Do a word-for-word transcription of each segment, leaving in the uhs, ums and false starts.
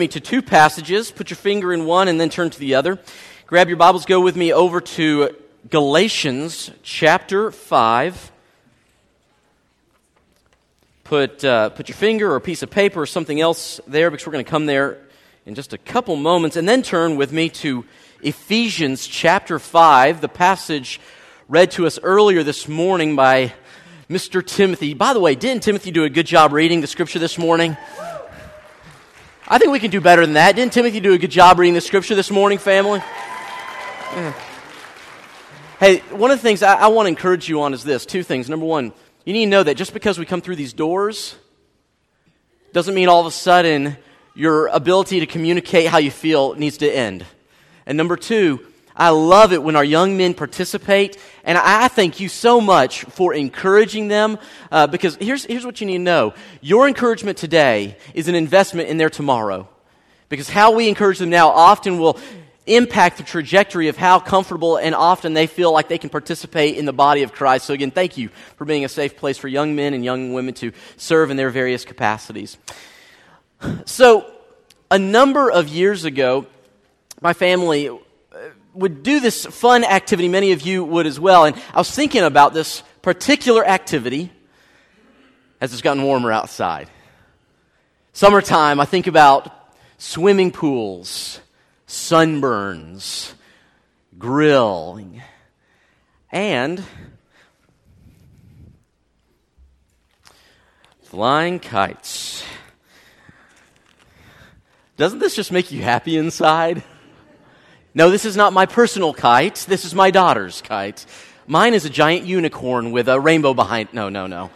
me to two passages. Put your finger in one and then turn to the other. Grab your Bibles, go with me over to Galatians chapter five. Put uh, put your finger or a piece of paper or something else there because we're going to come there in just a couple moments. And then turn with me to Ephesians chapter five, the passage read to us earlier this morning by Mister Timothy. By the way, didn't Timothy do a good job reading the scripture this morning? I think we can do better than that. Didn't Timothy do a good job reading the scripture this morning, family? Yeah. Hey, one of the things I, I want to encourage you on is this. Two things. Number one, you need to know that just because we come through these doors doesn't mean all of a sudden your ability to communicate how you feel needs to end. And number two, I love it when our young men participate, and I thank you so much for encouraging them, uh, because here's here's what you need to know. Your encouragement today is an investment in their tomorrow, because how we encourage them now often will impact the trajectory of how comfortable and often they feel like they can participate in the body of Christ. So again, thank you for being a safe place for young men and young women to serve in their various capacities. So, a number of years ago, my family would do this fun activity. Many of you would as well. And I was thinking about this particular activity as it's gotten warmer outside. Summertime, I think about swimming pools, sunburns, grilling, and flying kites. Doesn't this just make you happy inside? No, this is not my personal kite. This is my daughter's kite. Mine is a giant unicorn with a rainbow behind. No, no, no.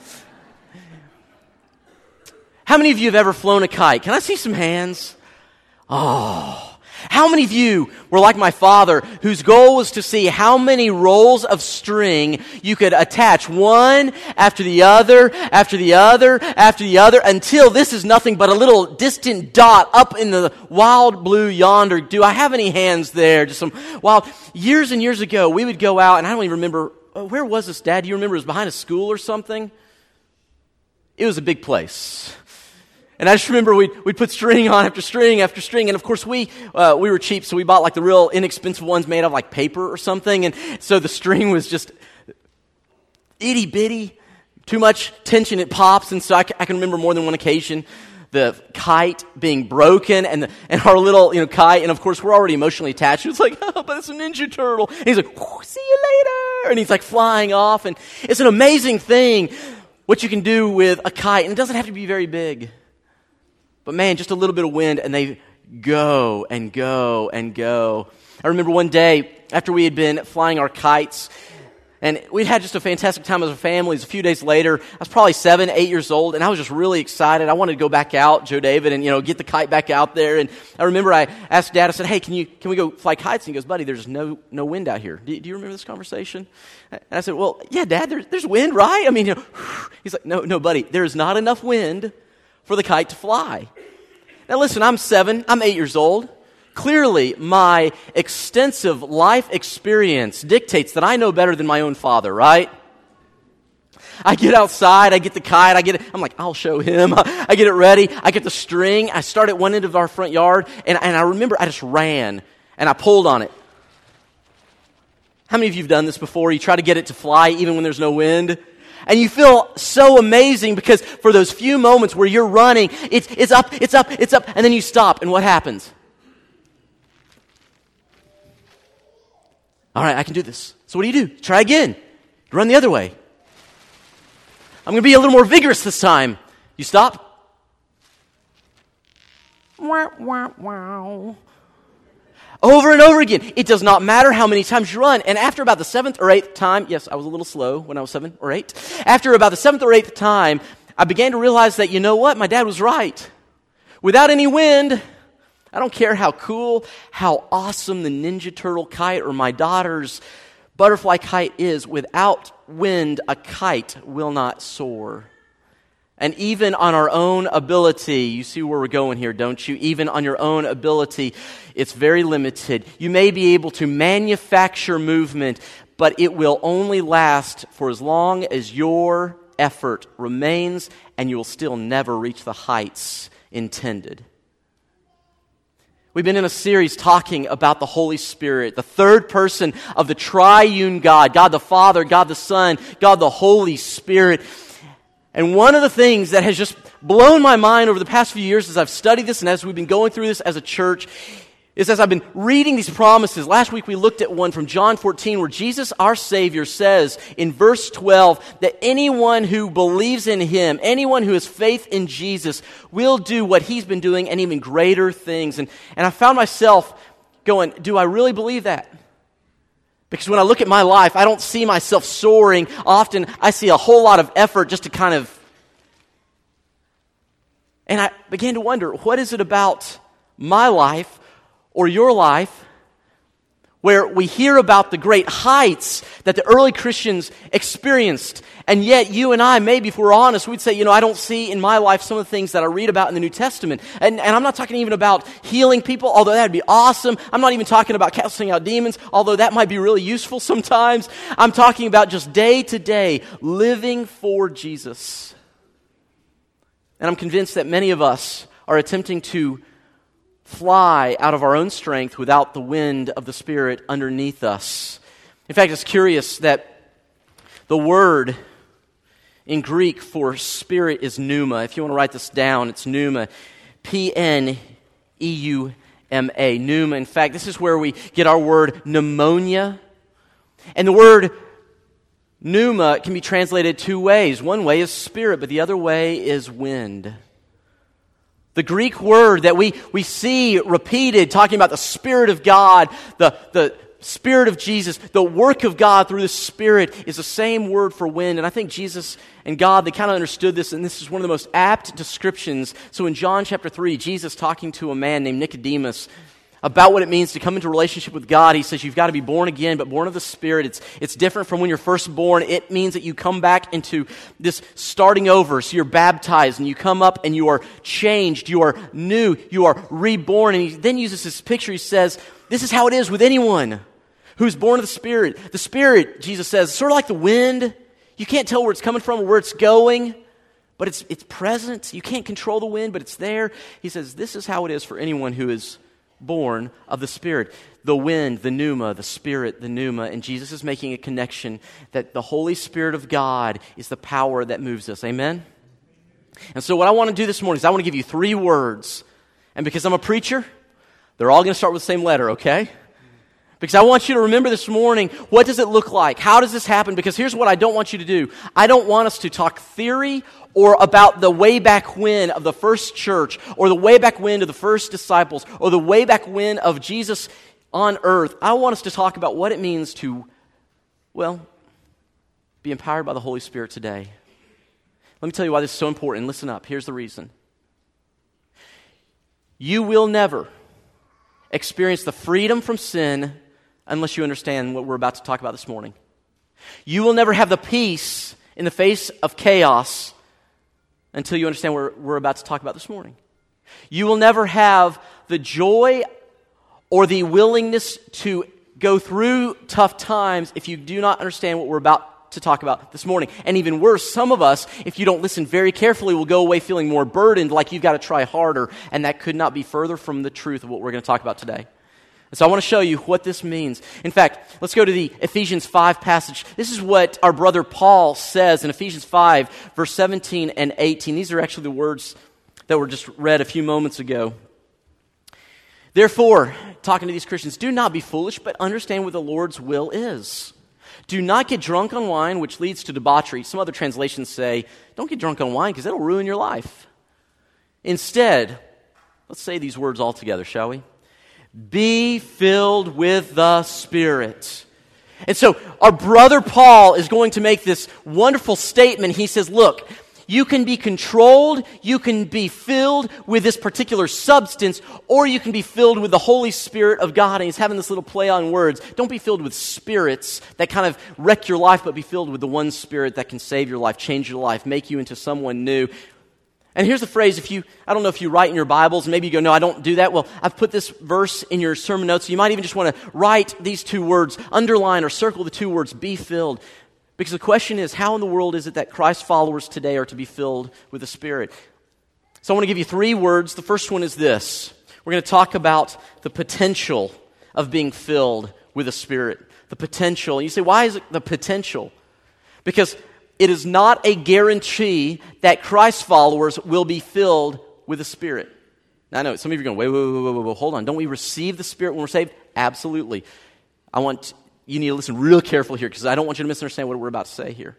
How many of you have ever flown a kite? Can I see some hands? Oh. How many of you were like my father, whose goal was to see how many rolls of string you could attach one after the other, after the other, after the other, until this is nothing but a little distant dot up in the wild blue yonder? Do I have any hands there? Just some wild. Years and years ago, we would go out, and I don't even remember, where was this, Dad? Do you remember? It was behind a school or something? It was a big place. And I just remember we'd, we'd put string on after string after string. And of course, we uh, we were cheap, so we bought like the real inexpensive ones made of like paper or something. And so the string was just itty bitty, too much tension, it pops. And so I, I can remember more than one occasion the kite being broken and the, and our little you know kite. And of course, we're already emotionally attached. It's like, oh, but it's a Ninja Turtle. And he's like, see you later. And he's like flying off. And it's an amazing thing what you can do with a kite. And it doesn't have to be very big. But man, just a little bit of wind, and they go and go and go. I remember one day, after we had been flying our kites, and we'd had just a fantastic time as a family. It was a few days later. I was probably seven, eight years old, and I was just really excited. I wanted to go back out, Joe David, and you know, get the kite back out there. And I remember I asked Dad, I said, hey, can you can we go fly kites? And he goes, buddy, there's no no wind out here. Do, do you remember this conversation? And I said, well, yeah, Dad, there's, there's wind, right? I mean, you know, he's like, no, no, buddy, there's not enough wind for the kite to fly. Now listen, I'm seven, I'm eight years old. Clearly, my extensive life experience dictates that I know better than my own father, right? I get outside, I get the kite, I get it, I'm like, I'll show him. I get it ready, I get the string, I start at one end of our front yard, and, and I remember I just ran, and I pulled on it. How many of you have done this before? You try to get it to fly even when there's no wind? And you feel so amazing because for those few moments where you're running, it's it's up, it's up, it's up, and then you stop, and what happens? All right, I can do this. So what do you do? Try again. You run the other way. I'm going to be a little more vigorous this time. You stop. Wow, wow, wow. Over and over again. It does not matter how many times you run. And after about the seventh or eighth time, yes, I was a little slow when I was seven or eight. After about the seventh or eighth time, I began to realize that, you know what? My dad was right. Without any wind, I don't care how cool, how awesome the Ninja Turtle kite or my daughter's butterfly kite is, without wind, a kite will not soar. And even on our own ability, you see where we're going here, don't you? Even on your own ability, it's very limited. You may be able to manufacture movement, but it will only last for as long as your effort remains, and you will still never reach the heights intended. We've been in a series talking about the Holy Spirit, the third person of the triune God, God the Father, God the Son, God the Holy Spirit. And one of the things that has just blown my mind over the past few years as I've studied this and as we've been going through this as a church is as I've been reading these promises. Last week we looked at one from John fourteen where Jesus, our Savior, says in verse twelve that anyone who believes in Him, anyone who has faith in Jesus, will do what He's been doing and even greater things. And, and I found myself going, do I really believe that? Because when I look at my life, I don't see myself soaring. Often I see a whole lot of effort just to kind of... And I began to wonder, what is it about my life or your life where we hear about the great heights that the early Christians experienced, and yet you and I, maybe if we're honest, we'd say, you know, I don't see in my life some of the things that I read about in the New Testament. And, and I'm not talking even about healing people, although that'd be awesome. I'm not even talking about casting out demons, although that might be really useful sometimes. I'm talking about just day to day living for Jesus. And I'm convinced that many of us are attempting to fly out of our own strength without the wind of the Spirit underneath us. In fact, it's curious that the word in Greek for spirit is pneuma. If you want to write this down, it's pneuma. P N E U M A. Pneuma. In fact, this is where we get our word pneumonia. And the word pneuma can be translated two ways. One way is spirit, but the other way is wind. The Greek word that we, we see repeated, talking about the Spirit of God, the, the Spirit of Jesus, the work of God through the Spirit, is the same word for wind. And I think Jesus and God, they kind of understood this, and this is one of the most apt descriptions. So in John chapter three, Jesus talking to a man named Nicodemus about what it means to come into a relationship with God. He says you've got to be born again, but born of the Spirit. It's it's different from when you're first born. It means that you come back into this starting over. So you're baptized and you come up and you are changed. You are new. You are reborn. And he then uses this picture. He says, this is how it is with anyone who's born of the Spirit. The Spirit, Jesus says, is sort of like the wind. You can't tell where it's coming from or where it's going, but it's it's present. You can't control the wind, but it's there. He says, this is how it is for anyone who is born of the Spirit. The wind, the pneuma, the Spirit, the pneuma. And Jesus is making a connection that the Holy Spirit of God is the power that moves us. Amen? And so what I want to do this morning is I want to give you three words. And because I'm a preacher, they're all going to start with the same letter, okay? Because I want you to remember this morning, what does it look like? How does this happen? Because here's what I don't want you to do. I don't want us to talk theory or about the way back when of the first church, or the way back when of the first disciples, or the way back when of Jesus on earth. I want us to talk about what it means to, well, be empowered by the Holy Spirit today. Let me tell you why this is so important. Listen up. Here's the reason. You will never experience the freedom from sin unless you understand what we're about to talk about this morning. You will never have the peace in the face of chaos until you understand what we're about to talk about this morning. You will never have the joy or the willingness to go through tough times if you do not understand what we're about to talk about this morning. And even worse, some of us, if you don't listen very carefully, will go away feeling more burdened, like you've got to try harder, and that could not be further from the truth of what we're going to talk about today. And so I want to show you what this means. In fact, let's go to the Ephesians five passage. This is what our brother Paul says in Ephesians five, verse seventeen and eighteen. These are actually the words that were just read a few moments ago. Therefore, talking to these Christians, do not be foolish, but understand what the Lord's will is. Do not get drunk on wine, which leads to debauchery. Some other translations say, don't get drunk on wine because it'll ruin your life. Instead, let's say these words all together, shall we? Be filled with the Spirit. And so our brother Paul is going to make this wonderful statement. He says, look, you can be controlled, you can be filled with this particular substance, or you can be filled with the Holy Spirit of God. And he's having this little play on words. Don't be filled with spirits that kind of wreck your life, but be filled with the one Spirit that can save your life, change your life, make you into someone new. And here's the phrase, if you, I don't know if you write in your Bibles, maybe you go, no, I don't do that. Well, I've put this verse in your sermon notes. So you might even just want to write these two words, underline or circle the two words, be filled. Because the question is, how in the world is it that Christ followers today are to be filled with the Spirit? So I want to give you three words. The first one is this. We're going to talk about the potential of being filled with the Spirit. The potential. You say, why is it the potential? Because it is not a guarantee that Christ followers will be filled with the Spirit. Now, I know some of you are going, wait, wait, wait, wait, wait, wait, hold on. Don't we receive the Spirit when we're saved? Absolutely. I want you need to listen real carefully here because I don't want you to misunderstand what we're about to say here.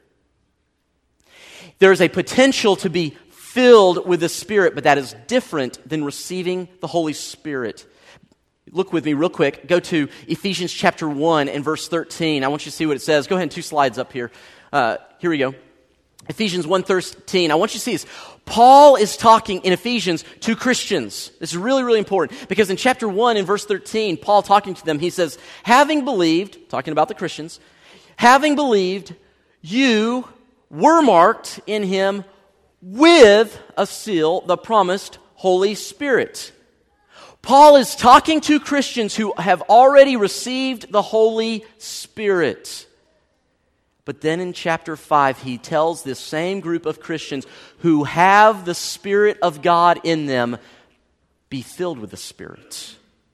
There is a potential to be filled with the Spirit, but that is different than receiving the Holy Spirit. Look with me real quick. Go to Ephesians chapter one and verse thirteen. I want you to see what it says. Go ahead, two slides up here. Uh, here we go. Ephesians one thirteen. I want you to see this. Paul is talking in Ephesians to Christians. This is really, really important because in chapter one and verse thirteen, Paul talking to them, he says, having believed, talking about the Christians, having believed, you were marked in him with a seal, the promised Holy Spirit. Paul is talking to Christians who have already received the Holy Spirit. But then in chapter five, he tells this same group of Christians who have the Spirit of God in them, be filled with the Spirit.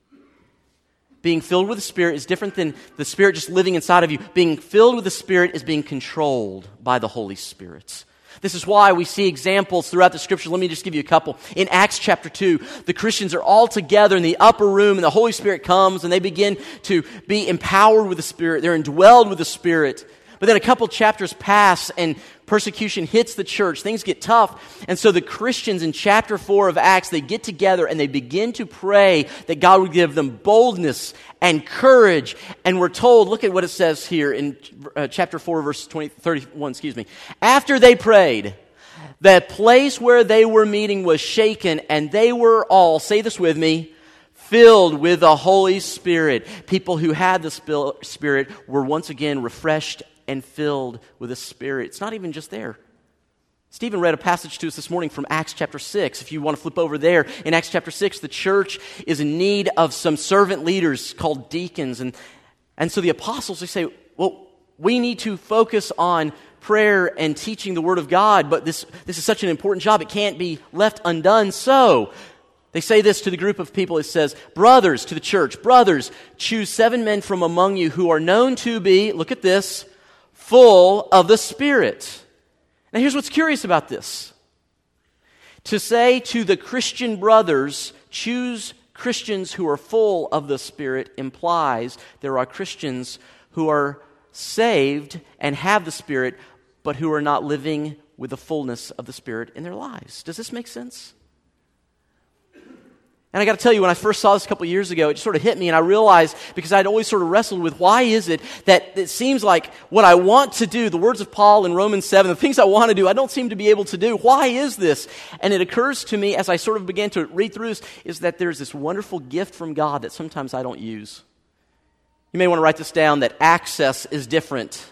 Being filled with the Spirit is different than the Spirit just living inside of you. Being filled with the Spirit is being controlled by the Holy Spirit. This is why we see examples throughout the Scripture. Let me just give you a couple. In Acts chapter two, the Christians are all together in the upper room, and the Holy Spirit comes, and they begin to be empowered with the Spirit. They're indwelled with the Spirit. But then a couple chapters pass and persecution hits the church. Things get tough. And so the Christians in chapter four of Acts, they get together and they begin to pray that God would give them boldness and courage. And we're told, look at what it says here in uh, chapter four, verse twenty, thirty-one, excuse me. After they prayed, the place where they were meeting was shaken, and they were all, say this with me, filled with the Holy Spirit. People who had the Spirit were once again refreshed and filled with the Spirit. It's not even just there. Stephen read a passage to us this morning from Acts chapter six. If you want to flip over there, in Acts chapter six, the church is in need of some servant leaders called deacons. And, and so the apostles, they say, well, we need to focus on prayer and teaching the Word of God, but this, this is such an important job, it can't be left undone. So they say this to the group of people. It says, brothers, to the church, brothers, choose seven men from among you who are known to be, look at this, full of the Spirit. Now here's what's curious about this. To say to the Christian brothers, choose Christians who are full of the Spirit implies there are Christians who are saved and have the Spirit, but who are not living with the fullness of the Spirit in their lives. Does this make sense? And I got to tell you, when I first saw this a couple years ago, it just sort of hit me, and I realized, because I'd always sort of wrestled with why is it that it seems like what I want to do, the words of Paul in Romans seven, the things I want to do, I don't seem to be able to do. Why is this? And it occurs to me as I sort of began to read through this, is that there's this wonderful gift from God that sometimes I don't use. You may want to write this down, that access is different.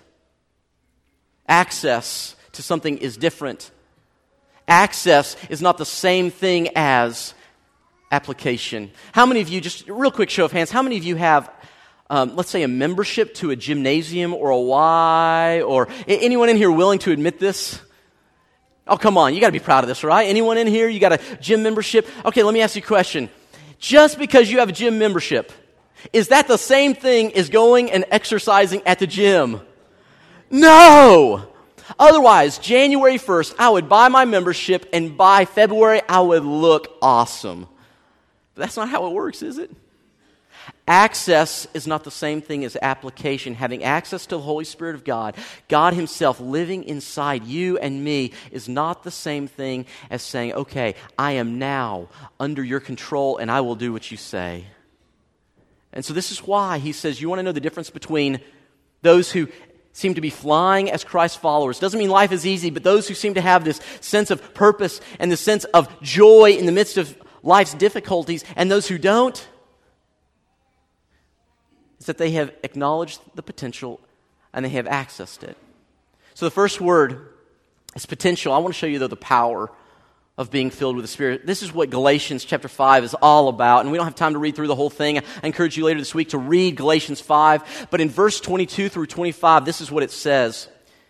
Access to something is different. Access is not the same thing as application. How many of you, just a real quick show of hands, how many of you have, um, let's say, a membership to a gymnasium or a Y, or anyone in here willing to admit this? Oh, come on, you got to be proud of this, right? Anyone in here, you got a gym membership? Okay, let me ask you a question. Just because you have a gym membership, is that the same thing as going and exercising at the gym? No! Otherwise, January first, I would buy my membership, and by February, I would look awesome. But that's not how it works, is it? Access is not the same thing as application. Having access to the Holy Spirit of God, God Himself living inside you and me, is not the same thing as saying, okay, I am now under your control and I will do what you say. And so this is why He says, you want to know the difference between those who seem to be flying as Christ followers. Doesn't mean life is easy, but those who seem to have this sense of purpose and the sense of joy in the midst of life's difficulties, and those who don't, is that they have acknowledged the potential and they have accessed it. So the first word is potential. I want to show you, though, the power of being filled with the Spirit. This is what Galatians chapter five is all about, and we don't have time to read through the whole thing. I encourage you later this week to read Galatians five, but in verse twenty-two through twenty-five, this is what it says.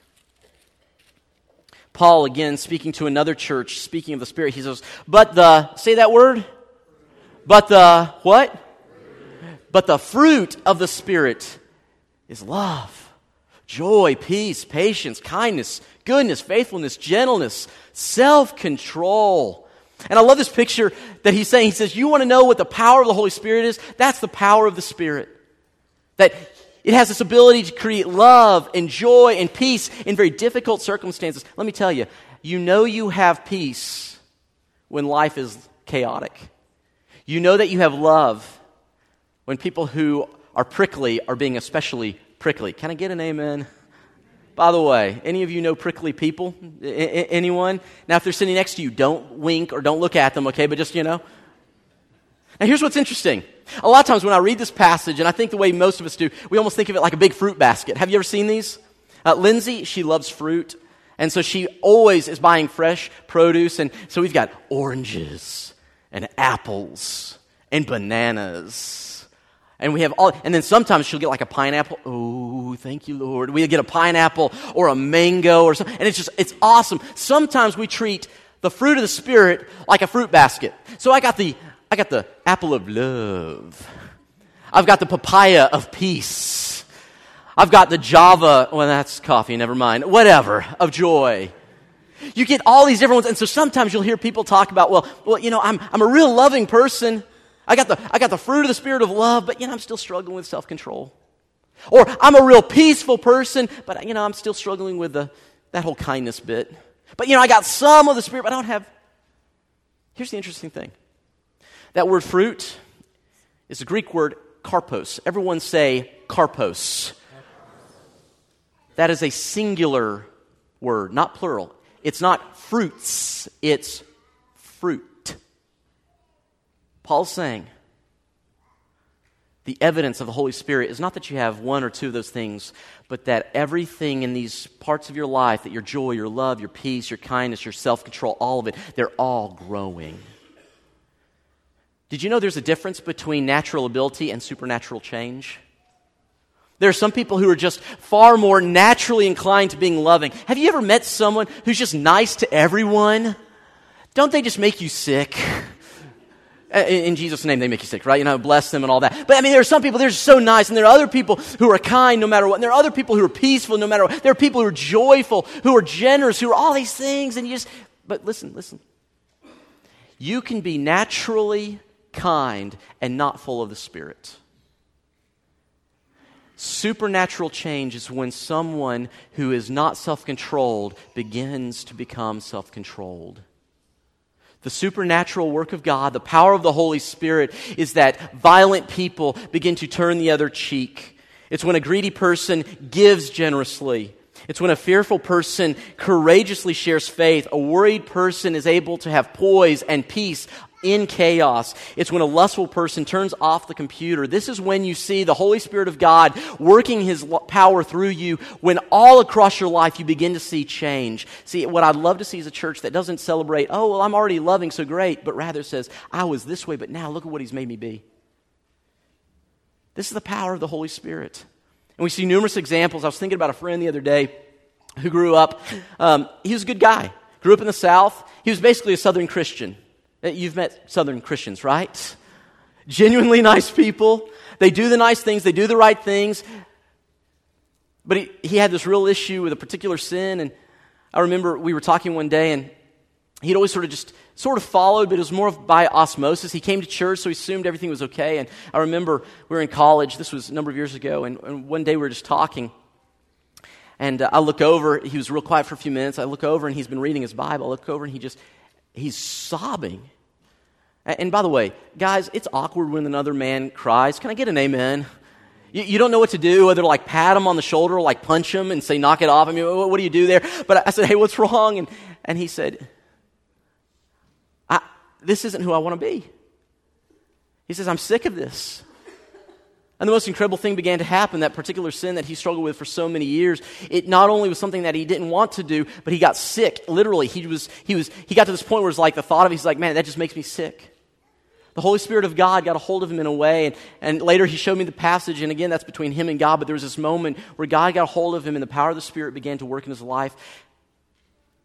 Paul, again, speaking to another church, speaking of the Spirit, he says, but the, say that word, But the, what? But the fruit of the Spirit is love, joy, peace, patience, kindness, goodness, faithfulness, gentleness, self-control. And I love this picture that he's saying. He says, you want to know what the power of the Holy Spirit is? That's the power of the Spirit. That it has this ability to create love and joy and peace in very difficult circumstances. Let me tell you, you know you have peace when life is chaotic. You know that you have love when people who are prickly are being especially prickly. Can I get an amen? By the way, any of you know prickly people? I- I- anyone? Now, if they're sitting next to you, don't wink or don't look at them, okay? But just, you know. Now, here's what's interesting. A lot of times when I read this passage, and I think the way most of us do, we almost think of it like a big fruit basket. Have you ever seen these? Uh, Lindsay, she loves fruit. And so she always is buying fresh produce. And so we've got oranges and apples and bananas. And we have all, and then sometimes she'll get like a pineapple. Oh, thank you, Lord. We get a pineapple or a mango or something. And it's just, it's awesome. Sometimes we treat the fruit of the Spirit like a fruit basket. So I got the, I got the apple of love. I've got the papaya of peace. I've got the Java, well, that's coffee, never mind, whatever, of joy. You get all these different ones, and so sometimes you'll hear people talk about, well, well, you know, I'm I'm a real loving person. I got the I got the fruit of the Spirit of love, but you know, I'm still struggling with self-control. Or I'm a real peaceful person, but you know, I'm still struggling with the that whole kindness bit. But you know, I got some of the Spirit, but I don't have. Here's the interesting thing. That word fruit is the Greek word karpos. Everyone say karpos. That is a singular word, not plural. It's not fruits, it's fruit. Paul's saying the evidence of the Holy Spirit is not that you have one or two of those things, but that everything in these parts of your life, that your joy, your love, your peace, your kindness, your self-control, all of it, they're all growing. Did you know there's a difference between natural ability and supernatural change? There are some people who are just far more naturally inclined to being loving. Have you ever met someone who's just nice to everyone? Don't they just make you sick? In Jesus' name, they make you sick, right? You know, bless them and all that. But I mean, there are some people, they're just so nice, and there are other people who are kind no matter what. And there are other people who are peaceful no matter what. There are people who are joyful, who are generous, who are all these things, and you just, but listen, listen. You can be naturally kind and not full of the Spirit. Supernatural change is when someone who is not self-controlled begins to become self-controlled. The supernatural work of God, the power of the Holy Spirit, is that violent people begin to turn the other cheek. It's when a greedy person gives generously. It's when a fearful person courageously shares faith. A worried person is able to have poise and peace in chaos. It's when a lustful person turns off the computer. This is when you see the Holy Spirit of God working His power through you, when all across your life you begin to see change. See, what I'd love to see is a church that doesn't celebrate, oh, well, I'm already loving, so great, but rather says, I was this way, but now look at what He's made me be. This is the power of the Holy Spirit. And we see numerous examples. I was thinking about a friend the other day who grew up. Um, he was a good guy. Grew up in the South. He was basically a Southern Christian. You've met Southern Christians, right? Genuinely nice people. They do the nice things. They do the right things. But he, he had this real issue with a particular sin. And I remember we were talking one day, and he'd always sort of just sort of followed, but it was more of by osmosis. He came to church, so he assumed everything was okay. And I remember we were in college. This was a number of years ago. And, and one day we were just talking. And uh, I look over. He was real quiet for a few minutes. I look over, and he's been reading his Bible. I look over, and he just... He's sobbing. And by the way, guys, it's awkward when another man cries. Can I get an amen? You, you don't know what to do, whether to like pat him on the shoulder or like punch him and say, knock it off. I mean, what, what do you do there? But I said, hey, what's wrong? And, and he said, I, this isn't who I want to be. He says, I'm sick of this. And the most incredible thing began to happen. That particular sin that he struggled with for so many years, it not only was something that he didn't want to do, but he got sick. Literally, he was he was he got to this point where it's like the thought of it, he's like, man, that just makes me sick. The Holy Spirit of God got a hold of him in a way, and, and later he showed me the passage, and again, that's between him and God, but there was this moment where God got a hold of him and the power of the Spirit began to work in his life.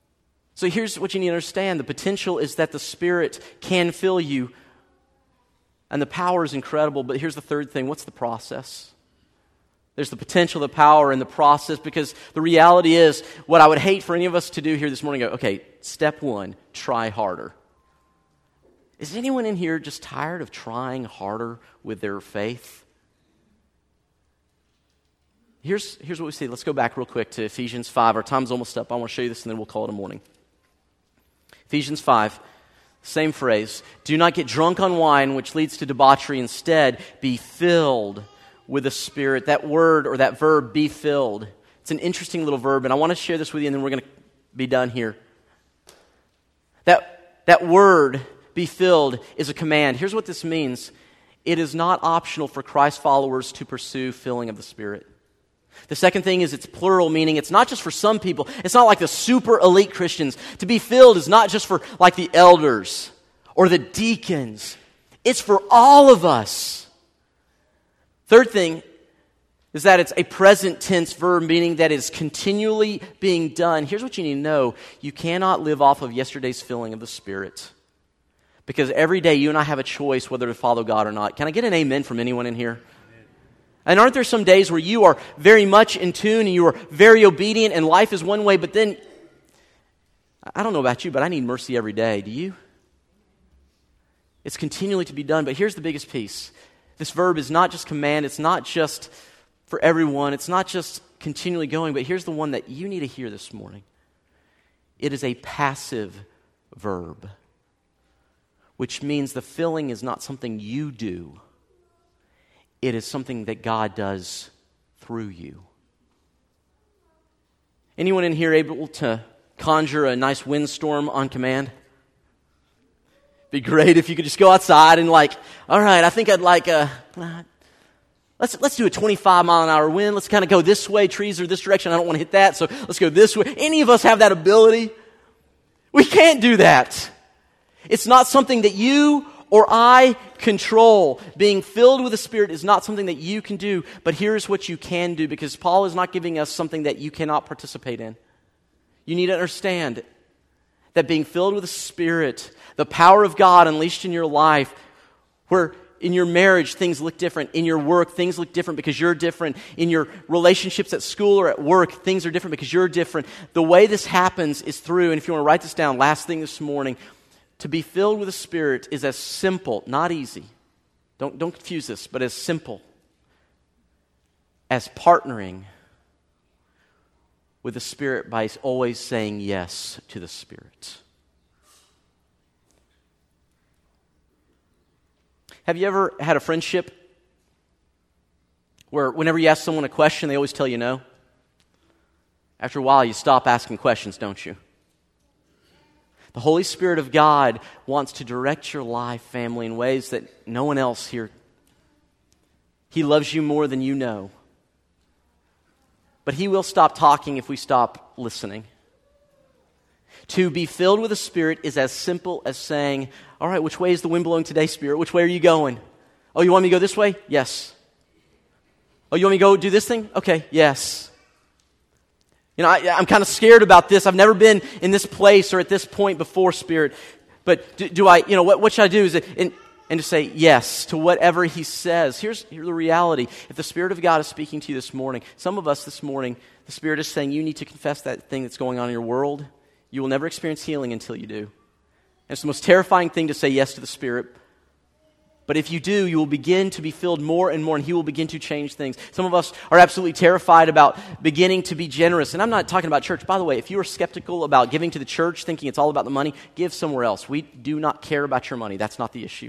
So here's what you need to understand. The potential is that the Spirit can fill you And the power is incredible, but here's the third thing. What's the process? There's the potential, the power, and the process, because the reality is, what I would hate for any of us to do here this morning, go, okay, step one, try harder. Is anyone in here just tired of trying harder with their faith? Here's, here's what we see. Let's go back real quick to Ephesians five. Our time's almost up. I want to show you this, and then we'll call it a morning. Ephesians five, same phrase. Do not get drunk on wine, which leads to debauchery. Instead, be filled with the Spirit. That word or that verb, be filled. It's an interesting little verb, and I want to share this with you, and then we're going to be done here. That, that word, be filled, is a command. Here's what this means. It is not optional for Christ followers to pursue filling of the Spirit. The second thing is it's plural, meaning it's not just for some people. It's not like the super elite Christians. To be filled is not just for like the elders or the deacons. It's for all of us. Third thing is that it's a present tense verb, meaning that it's continually being done. Here's what you need to know. You cannot live off of yesterday's filling of the Spirit. Because every day you and I have a choice whether to follow God or not. Can I get an amen from anyone in here? And aren't there some days where you are very much in tune and you are very obedient and life is one way, but then, I don't know about you, but I need mercy every day. Do you? It's continually to be done, but here's the biggest piece. This verb is not just command, it's not just for everyone, it's not just continually going, but here's the one that you need to hear this morning. It is a passive verb, which means the filling is not something you do. It is something that God does through you. Anyone in here able to conjure a nice windstorm on command? Be great if you could just go outside and like, all right, I think I'd like a, let's let's do a twenty-five mile an hour wind. Let's kind of go this way. Trees are this direction. I don't want to hit that, so let's go this way. Any of us have that ability? We can't do that. It's not something that you or I control. Being filled with the Spirit is not something that you can do, but here's what you can do, because Paul is not giving us something that you cannot participate in. You need to understand that being filled with the Spirit, the power of God unleashed in your life, where in your marriage things look different, in your work things look different because you're different, in your relationships at school or at work things are different because you're different. The way this happens is through, and if you want to write this down, last thing this morning, to be filled with the Spirit is as simple, not easy, don't, don't confuse this, but as simple as partnering with the Spirit by always saying yes to the Spirit. Have you ever had a friendship where whenever you ask someone a question, they always tell you no? After a while, you stop asking questions, don't you? The Holy Spirit of God wants to direct your life, family, in ways that no one else here. He loves you more than you know. But He will stop talking if we stop listening. To be filled with the Spirit is as simple as saying, all right, which way is the wind blowing today, Spirit? Which way are you going? Oh, you want me to go this way? Yes. Oh, you want me to go do this thing? Okay, yes. You know, I, I'm kind of scared about this. I've never been in this place or at this point before, Spirit. But do, do I, you know, what, what should I do? Is it, and, and to say yes to whatever He says. Here's, here's the reality. If the Spirit of God is speaking to you this morning, some of us this morning, the Spirit is saying you need to confess that thing that's going on in your world. You will never experience healing until you do. And it's the most terrifying thing to say yes to the Spirit. But if you do, you will begin to be filled more and more, and He will begin to change things. Some of us are absolutely terrified about beginning to be generous. And I'm not talking about church. By the way, if you are skeptical about giving to the church, thinking it's all about the money, give somewhere else. We do not care about your money. That's not the issue.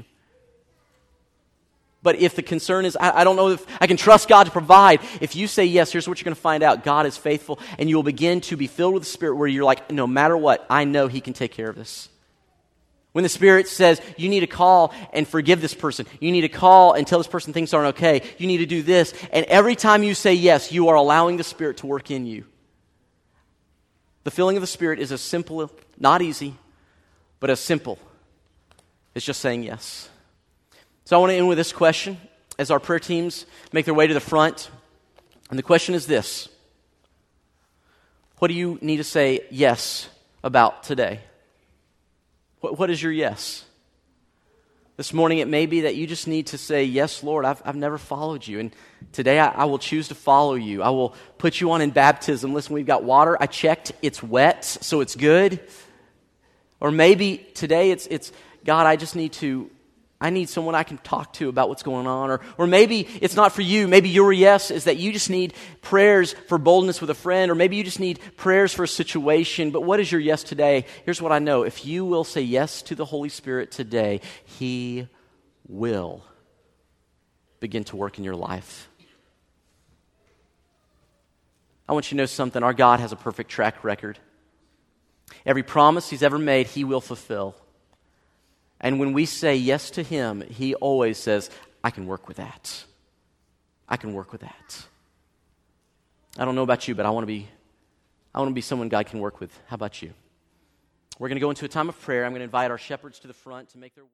But if the concern is, I, I don't know if I can trust God to provide, if you say yes, here's what you're going to find out. God is faithful, and you will begin to be filled with the Spirit where you're like, no matter what, I know He can take care of this. When the Spirit says, you need to call and forgive this person. You need to call and tell this person things aren't okay. You need to do this. And every time you say yes, you are allowing the Spirit to work in you. The filling of the Spirit is as simple, not easy, but as simple as just saying yes. So I want to end with this question as our prayer teams make their way to the front. And the question is this: what do you need to say yes about today? What, what is your yes? This morning it may be that you just need to say, yes, Lord, I've, I've never followed you. And today I, I will choose to follow you. I will put you on in baptism. Listen, we've got water. I checked. It's wet, so it's good. Or maybe today it's, it's God, I just need to, I need someone I can talk to about what's going on. Or, or maybe it's not for you. Maybe your yes is that you just need prayers for boldness with a friend. Or maybe you just need prayers for a situation. But what is your yes today? Here's what I know. If you will say yes to the Holy Spirit today, He will begin to work in your life. I want you to know something. Our God has a perfect track record. Every promise He's ever made, He will fulfill. And when we say yes to Him, He always says, I can work with that. I can work with that. I don't know about you, but I want to be I want to be someone God can work with. How about you? We're going to go into a time of prayer. I'm going to invite our shepherds to the front to make their